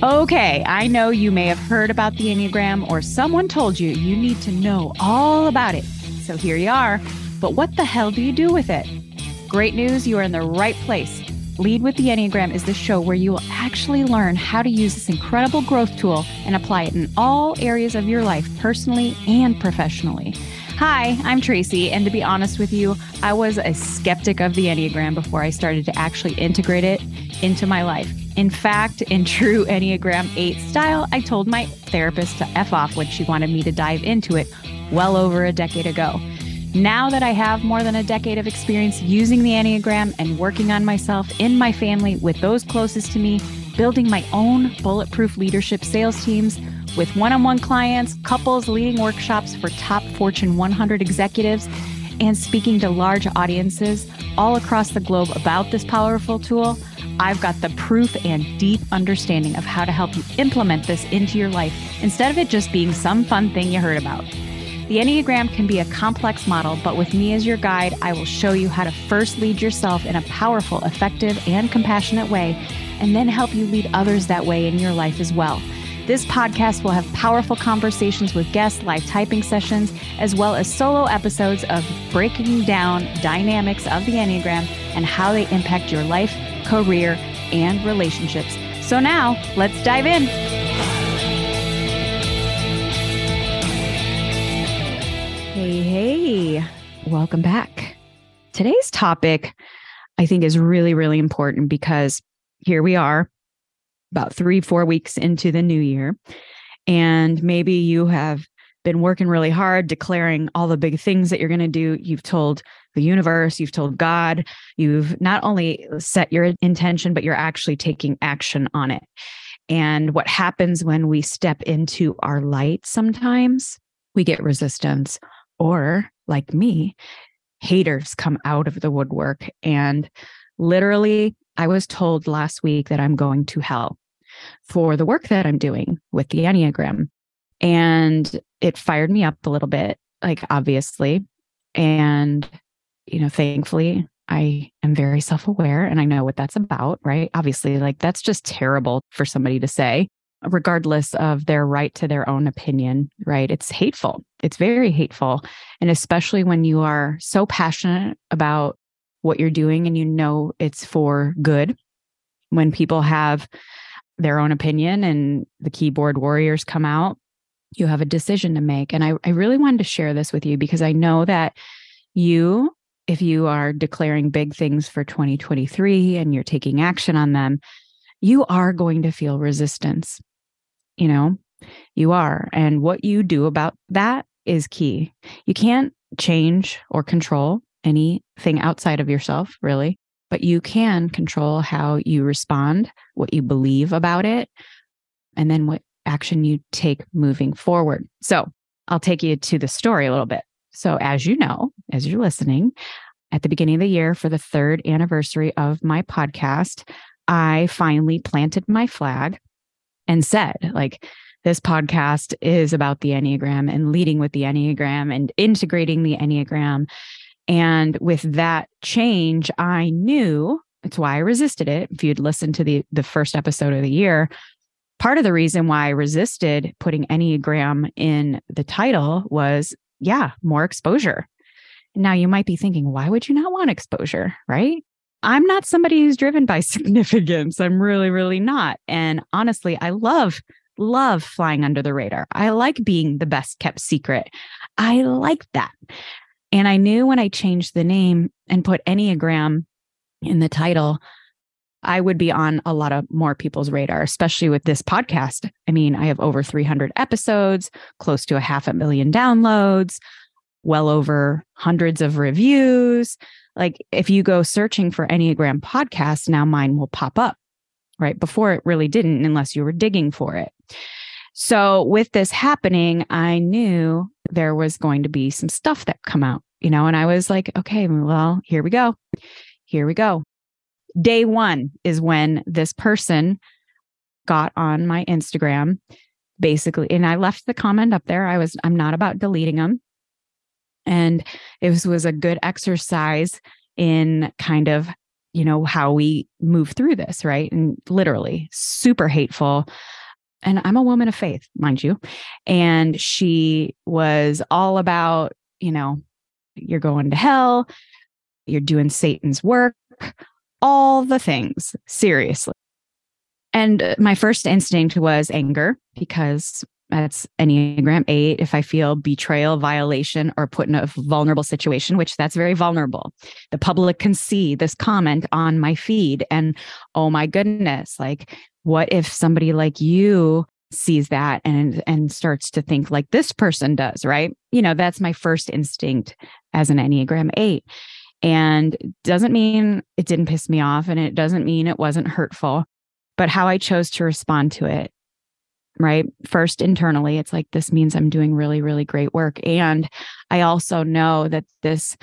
Okay, I know you may have heard about the Enneagram or someone told you you need to know all about it. So here you are. But what the hell do you do with it? Great news, you are in the right place. Lead with the Enneagram is the show where you will actually learn how to use this incredible growth tool and apply it in all areas of your life, personally and professionally. Hi, I'm Tracy, and to be honest with you, I was a skeptic of the Enneagram before I started to actually integrate it into my life. In fact, in true Enneagram 8 style, I told my therapist to F off when she wanted me to dive into it well over a decade ago. Now that I have more than a decade of experience using the Enneagram and working on myself, in my family, with those closest to me, building my own bulletproof leadership sales teams, with one-on-one clients, couples, leading workshops for top Fortune 100 executives, and speaking to large audiences all across the globe about this powerful tool, I've got the proof and deep understanding of how to help you implement this into your life instead of it just being some fun thing you heard about. The Enneagram can be a complex model, but with me as your guide, I will show you how to first lead yourself in a powerful, effective, and compassionate way, and then help you lead others that way in your life as well. This podcast will have powerful conversations with guests, live typing sessions, as well as solo episodes of breaking down dynamics of the Enneagram and how they impact your life, career, and relationships. So now, let's dive in. Hey, welcome back. Today's topic, I think, is really, really important because here we are, about 3-4 weeks into the new year. And maybe you have been working really hard, declaring all the big things that you're going to do. You've told the universe, you've told God, you've not only set your intention, but you're actually taking action on it. And what happens when we step into our light sometimes, we get resistance, or like me, haters come out of the woodwork. And literally, I was told last week that I'm going to hell for the work that I'm doing with the Enneagram. And it fired me up a little bit, like, obviously. And, thankfully, I am very self-aware and I know what that's about, right? Obviously, like, that's just terrible for somebody to say, regardless of their right to their own opinion, right? It's hateful. It's very hateful. And especially when you are so passionate about what you're doing and you know it's for good, when people have their own opinion and the keyboard warriors come out, you have a decision to make. And I really wanted to share this with you because I know that if you are declaring big things for 2023 and you're taking action on them, you are going to feel resistance. You are. And what you do about that is key. You can't change or control anything outside of yourself, really, but you can control how you respond, what you believe about it, and then what action you take moving forward. So I'll take you to the story a little bit. So as you know, as you're listening, at the beginning of the year for the 3rd anniversary of my podcast, I finally planted my flag and said, this podcast is about the Enneagram and leading with the Enneagram and integrating the Enneagram. And with that change, I knew, it's why I resisted it. If you'd listened to the first episode of the year, part of the reason why I resisted putting Enneagram in the title was, more exposure. Now you might be thinking, why would you not want exposure, right? I'm not somebody who's driven by significance. I'm really, really not. And honestly, I love flying under the radar. I like being the best kept secret. I like that. And I knew when I changed the name and put Enneagram in the title, I would be on a lot of more people's radar, especially with this podcast. I mean, I have over 300 episodes, close to 500,000 downloads, well over hundreds of reviews. Like, if you go searching for Enneagram podcast, now mine will pop up, right? Before it really didn't, unless you were digging for it. So with this happening, I knew there was going to be some stuff that come out, and I was like, okay, well, here we go. Day one is when this person got on my Instagram, basically, and I left the comment up there. I'm not about deleting them. And it was a good exercise in kind of how we move through this, right? And literally super hateful. And I'm a woman of faith, mind you. And she was all about, you're going to hell, you're doing Satan's work, all the things, seriously. And my first instinct was anger, because that's Enneagram 8. If I feel betrayal, violation, or put in a vulnerable situation, which that's very vulnerable, the public can see this comment on my feed. And oh my goodness, like, what if somebody like you sees that and starts to think like this person does, right? That's my first instinct as an Enneagram 8. And it doesn't mean it didn't piss me off, and it doesn't mean it wasn't hurtful, but how I chose to respond to it, right? First, internally, it's like, this means I'm doing really, really great work. And I also know that this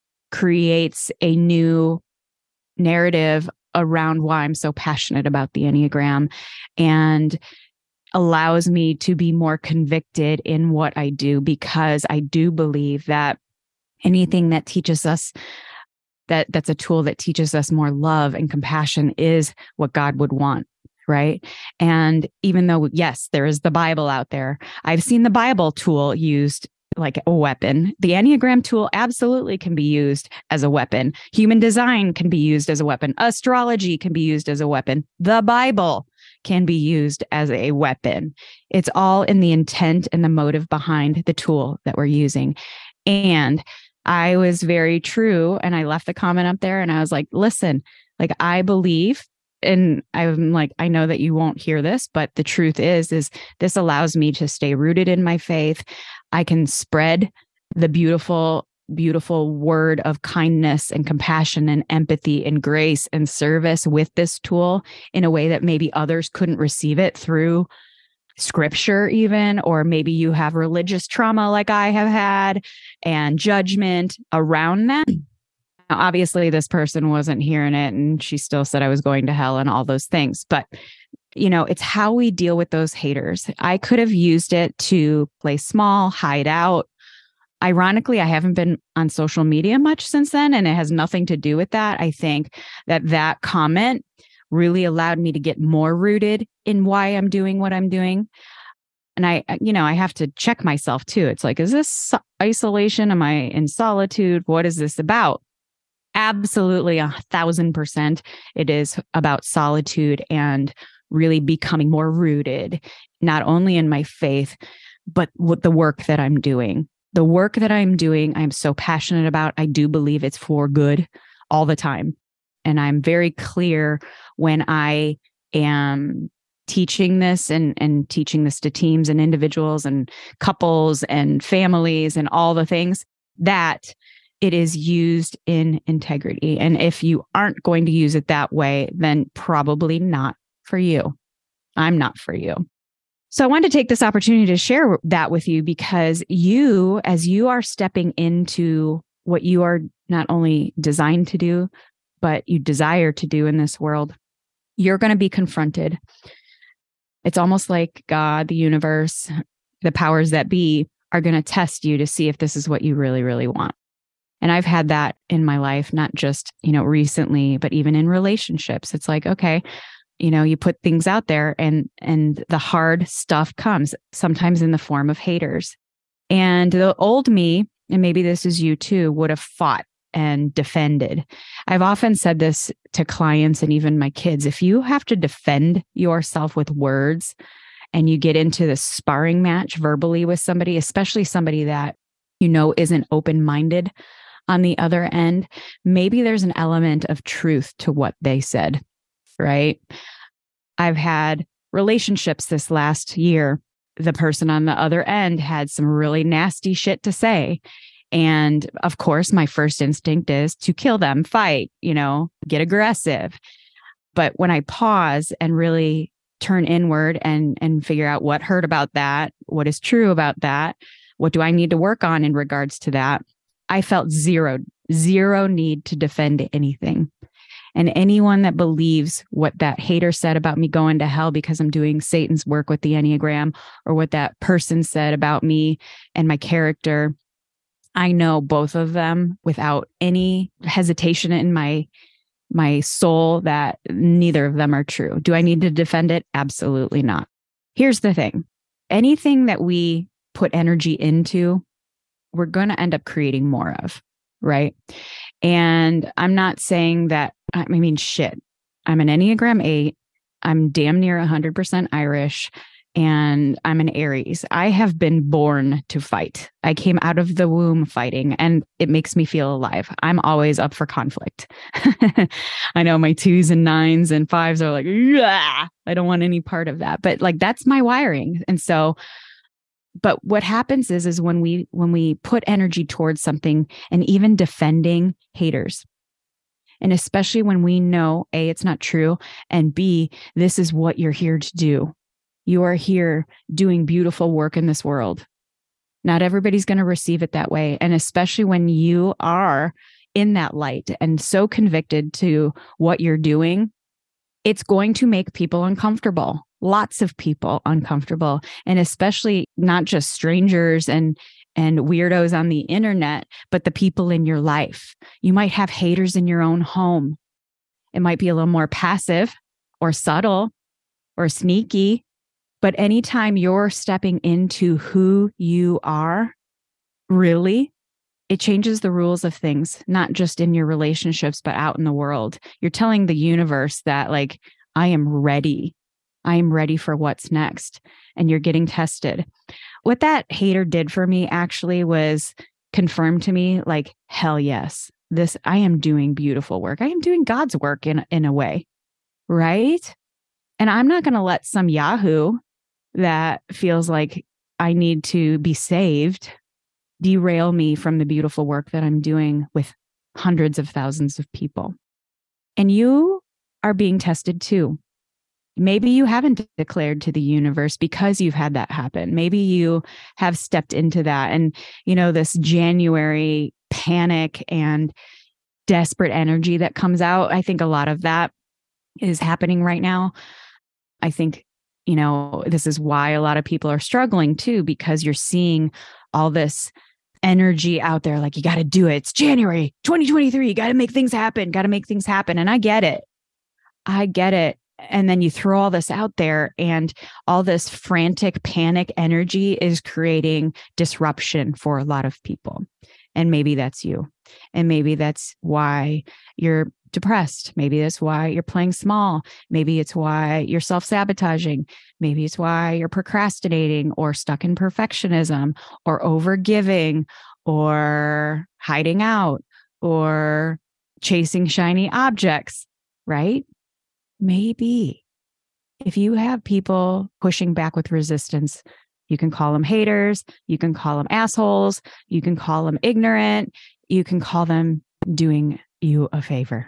creates a new narrative around why I'm so passionate about the Enneagram, and allows me to be more convicted in what I do, because I do believe that anything that teaches us that's a tool that teaches us more love and compassion is what God would want, right? And even though, yes, there is the Bible out there, I've seen the Bible tool used like a weapon. The Enneagram tool absolutely can be used as a weapon. Human design can be used as a weapon. Astrology can be used as a weapon. The Bible can be used as a weapon. It's all in the intent and the motive behind the tool that we're using. And I was very true. And I left the comment up there and I was like, listen, like, I believe, and I'm like, I know that you won't hear this, but the truth is this allows me to stay rooted in my faith. I can spread the beautiful, beautiful word of kindness and compassion and empathy and grace and service with this tool in a way that maybe others couldn't receive it through scripture even, or maybe you have religious trauma like I have had and judgment around that. Now, obviously, this person wasn't hearing it, and she still said I was going to hell and all those things. But, it's how we deal with those haters. I could have used it to play small, hide out. Ironically, I haven't been on social media much since then, and it has nothing to do with that. I think that comment really allowed me to get more rooted in why I'm doing what I'm doing. And I have to check myself too. It's like, is this isolation? Am I in solitude? What is this about? Absolutely 1,000%. It is about solitude and really becoming more rooted, not only in my faith, but with the work that I'm doing. The work that I'm doing, I'm so passionate about. I do believe it's for good all the time. And I'm very clear when I am teaching this and teaching this to teams and individuals and couples and families and all the things, that it is used in integrity. And if you aren't going to use it that way, then probably not for you. I'm not for you. So I wanted to take this opportunity to share that with you, because you, as you are stepping into what you are not only designed to do, but you desire to do in this world, you're going to be confronted. It's almost like God, the universe, the powers that be are going to test you to see if this is what you really, really want. And I've had that in my life, not just, recently, but even in relationships. It's like, okay, you put things out there and the hard stuff comes, sometimes in the form of haters. And the old me, and maybe this is you too, would have fought and defended. I've often said this to clients and even my kids. If you have to defend yourself with words and you get into the sparring match verbally with somebody, especially somebody that isn't open-minded on the other end, maybe there's an element of truth to what they said, right? I've had relationships this last year. The person on the other end had some really nasty shit to say. And of course, my first instinct is to kill them, fight, get aggressive. But when I pause and really turn inward and figure out what hurt about that, what is true about that, what do I need to work on in regards to that, I felt zero need to defend anything. And anyone that believes what that hater said about me going to hell because I'm doing Satan's work with the Enneagram, or what that person said about me and my character, I know both of them without any hesitation in my my soul that neither of them are true. Do I need to defend it? Absolutely not. Here's the thing. Anything that we put energy into, we're going to end up creating more of, right? And I'm not saying that, I mean, shit, I'm an Enneagram 8. I'm damn near 100% Irish, and I'm an Aries. I have been born to fight. I came out of the womb fighting, and it makes me feel alive. I'm always up for conflict. I know my 2s and 9s and 5s are like, yeah, I don't want any part of that. But like, that's my wiring. And so, but what happens is when we put energy towards something, and even defending haters, and especially when we know, A, it's not true, and B, this is what you're here to do. You are here doing beautiful work in this world. Not everybody's going to receive it that way. And especially when you are in that light and so convicted to what you're doing, it's going to make people uncomfortable. Lots of people uncomfortable. And especially not just strangers and weirdos on the internet, but the people in your life. You might have haters in your own home. It might be a little more passive or subtle or sneaky, but anytime you're stepping into who you are, really, it changes the rules of things, not just in your relationships, but out in the world. You're telling the universe that, like, I am ready. I am ready for what's next. And you're getting tested. What that hater did for me actually was confirm to me, like, hell yes, I am doing beautiful work. I am doing God's work in a way, right? And I'm not going to let some Yahoo that feels like I need to be saved derail me from the beautiful work that I'm doing with hundreds of thousands of people. And you are being tested too. Maybe you haven't declared to the universe because you've had that happen. Maybe you have stepped into that. And, this January panic and desperate energy that comes out, I think a lot of that is happening right now. I think, this is why a lot of people are struggling too, because you're seeing all this energy out there. Like, you got to do it. It's January 2023. You got to make things happen. And I get it. And then you throw all this out there, and all this frantic panic energy is creating disruption for a lot of people. And maybe that's you. And maybe that's why you're depressed. Maybe that's why you're playing small. Maybe it's why you're self-sabotaging. Maybe it's why you're procrastinating or stuck in perfectionism or overgiving or hiding out or chasing shiny objects, right? Maybe if you have people pushing back with resistance, you can call them haters, you can call them assholes, you can call them ignorant, you can call them doing you a favor.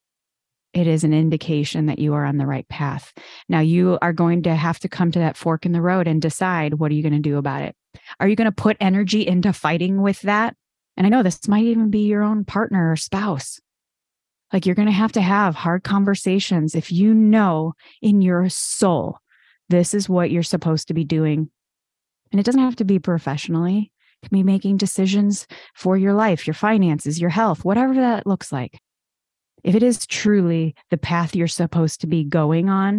It is an indication that you are on the right path. Now, you are going to have to come to that fork in the road and decide, what are you going to do about it? Are you going to put energy into fighting with that? And I know this might even be your own partner or spouse. Like, you're going to have hard conversations if you know in your soul, this is what you're supposed to be doing. And it doesn't have to be professionally. It can be making decisions for your life, your finances, your health, whatever that looks like. If it is truly the path you're supposed to be going on,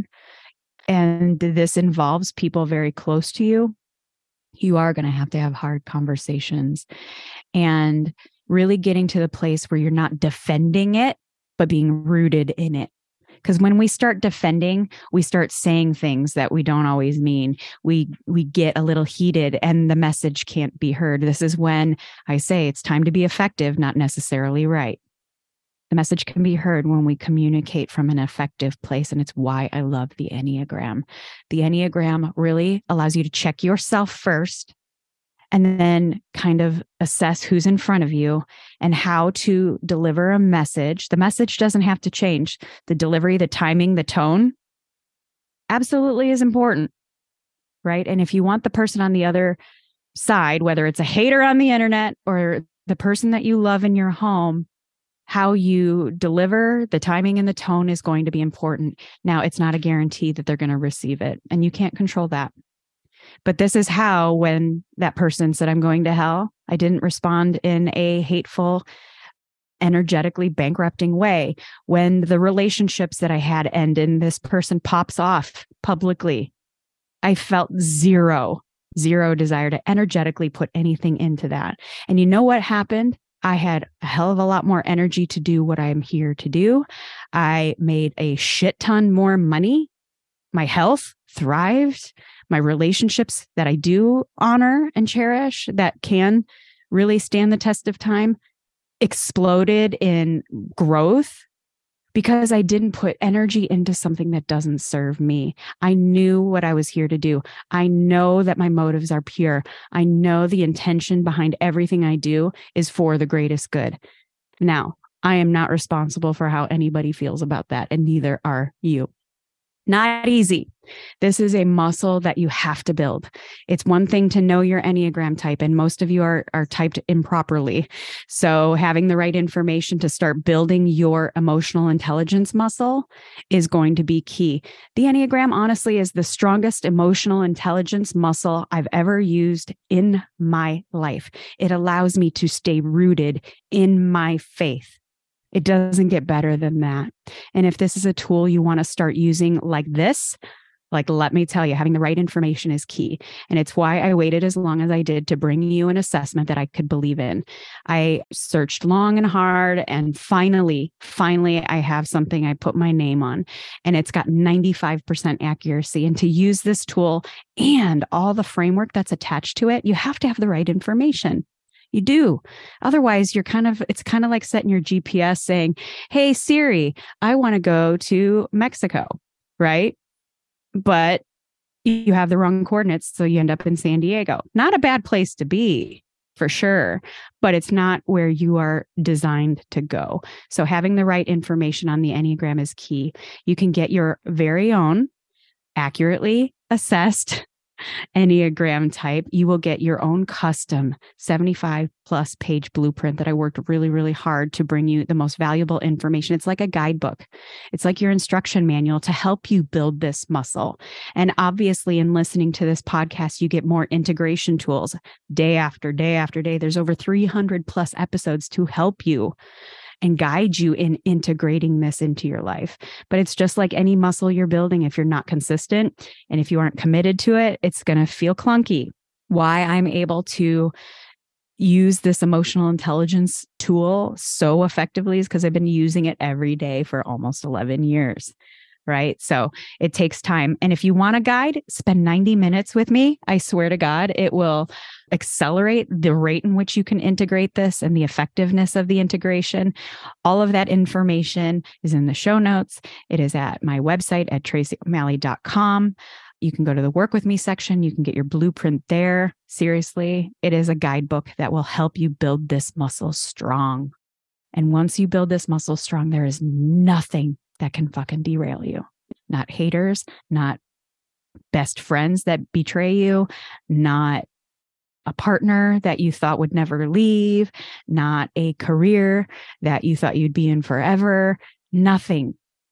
and this involves people very close to you, you are going to have hard conversations and really getting to the place where you're not defending it, but being rooted in it. Because when we start defending, we start saying things that we don't always mean. We get a little heated and the message can't be heard. This is when I say it's time to be effective, not necessarily right. The message can be heard when we communicate from an effective place. And it's why I love the Enneagram. The Enneagram really allows you to check yourself first, and then kind of assess who's in front of you and how to deliver a message. The message doesn't have to change. The delivery, the timing, the tone absolutely is important, right? And if you want the person on the other side, whether it's a hater on the internet or the person that you love in your home, how you deliver, the timing and the tone is going to be important. Now, it's not a guarantee that they're going to receive it, and you can't control that. But this is how, when that person said, I'm going to hell, I didn't respond in a hateful, energetically bankrupting way, when the relationships that I had end and this person pops off publicly, I felt zero desire to energetically put anything into that. And you know what happened? I had a hell of a lot more energy to do what I'm here to do. I made a shit ton more money. My health thrived. My relationships that I do honor and cherish, that can really stand the test of time, exploded in growth because I didn't put energy into something that doesn't serve me. I knew what I was here to do. I know that my motives are pure. I know the intention behind everything I do is for the greatest good. Now, I am not responsible for how anybody feels about that, and neither are you. Not easy. This is a muscle that you have to build. It's one thing to know your Enneagram type, and most of you are typed improperly. So having the right information to start building your emotional intelligence muscle is going to be key. The Enneagram, honestly, is the strongest emotional intelligence muscle I've ever used in my life. It allows me to stay rooted in my faith. It doesn't get better than that. And if this is a tool you want to start using like this, like, let me tell you, having the right information is key. And it's why I waited as long as I did to bring you an assessment that I could believe in. I searched long and hard, and finally, I have something I put my name on, and it's got 95% accuracy. And to use this tool and all the framework that's attached to it, you have to have the right information. You do. Otherwise, it's kind of like setting your GPS saying, hey, Siri, I want to go to Mexico, right? But you have the wrong coordinates, so you end up in San Diego. Not a bad place to be, for sure, but it's not where you are designed to go. So having the right information on the Enneagram is key. You can get your very own accurately assessed Enneagram type. You will get your own custom 75 plus page blueprint that I worked really, really hard to bring you the most valuable information. It's like a guidebook. It's like your instruction manual to help you build this muscle. And obviously, in listening to this podcast, you get more integration tools day after day after day. There's over 300 plus episodes to help you and guide you in integrating this into your life. But it's just like any muscle you're building. If you're not consistent and if you aren't committed to it, it's going to feel clunky. Why I'm able to use this emotional intelligence tool so effectively is because I've been using it every day for almost 11 years. Right? So it takes time. And if you want a guide, spend 90 minutes with me. I swear to God, it will accelerate the rate in which you can integrate this and the effectiveness of the integration. All of that information is in the show notes. It is at my website at tracyo'malley.com. You can go to the work with me section. You can get your blueprint there. Seriously, it is a guidebook that will help you build this muscle strong. And once you build this muscle strong, there is nothing that can fucking derail you. Not haters, not best friends that betray you, not a partner that you thought would never leave, not a career that you thought you'd be in forever. Nothing.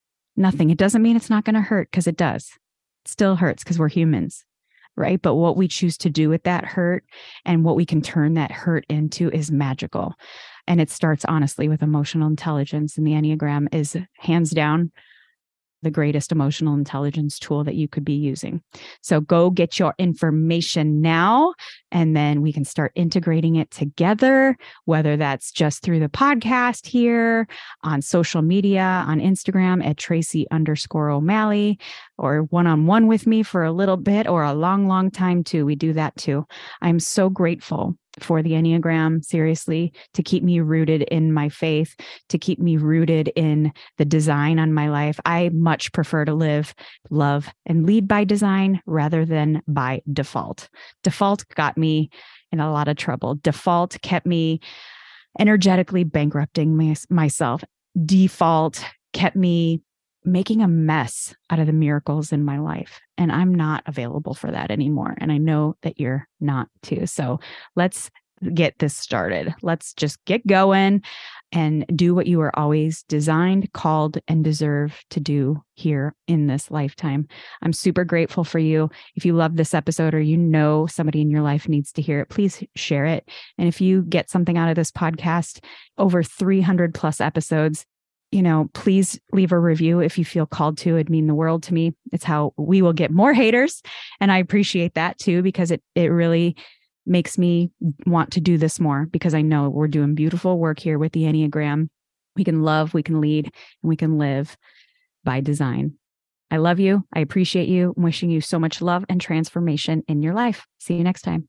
It doesn't mean it's not going to hurt, because it does. It still hurts because we're humans, right? But what we choose to do with that hurt and what we can turn that hurt into is magical. And it starts, honestly, with emotional intelligence. And the Enneagram is hands down the greatest emotional intelligence tool that you could be using. So go get your information now, and then we can start integrating it together, whether that's just through the podcast here, on social media, on Instagram at Tracy_O'Malley, or one-on-one with me for a little bit or a long, long time too. We do that too. I'm so grateful for the Enneagram, seriously, to keep me rooted in my faith, to keep me rooted in the design on my life. I much prefer to live, love, and lead by design rather than by default. Default got me in a lot of trouble. Default kept me energetically bankrupting myself. Default kept me making a mess out of the miracles in my life. And I'm not available for that anymore. And I know that you're not too. So let's get this started. Let's just get going and do what you were always designed, called, and deserve to do here in this lifetime. I'm super grateful for you. If you love this episode or you know somebody in your life needs to hear it, please share it. And if you get something out of this podcast, over 300 plus episodes, please leave a review if you feel called to. It'd mean the world to me. It's how we will get more haters. And I appreciate that too, because it really makes me want to do this more, because I know we're doing beautiful work here with the Enneagram. We can love, we can lead, and we can live by design. I love you. I appreciate you. I'm wishing you so much love and transformation in your life. See you next time.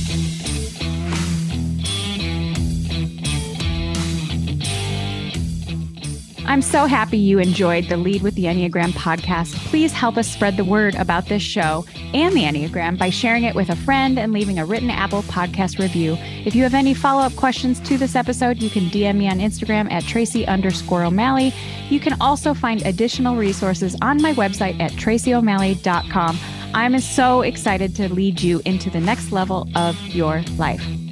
I'm so happy you enjoyed the Lead with the Enneagram podcast. Please help us spread the word about this show and the Enneagram by sharing it with a friend and leaving a written Apple Podcast review. If you have any follow-up questions to this episode, you can DM me on Instagram at Tracy_O'Malley. You can also find additional resources on my website at tracyo'malley.com. I'm so excited to lead you into the next level of your life.